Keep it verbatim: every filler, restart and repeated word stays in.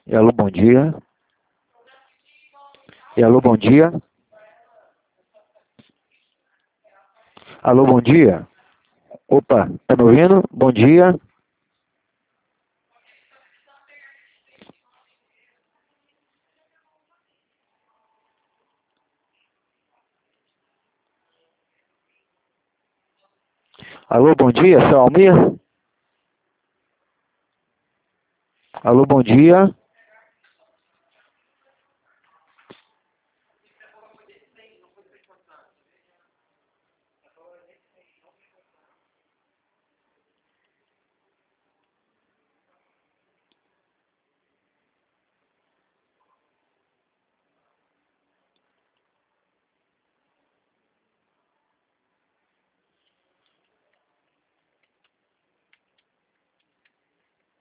E alô, bom dia. E alô, bom dia. Alô, bom dia. Opa, tá me ouvindo? Bom dia. Alô, bom dia, seu Almir? Alô, bom dia.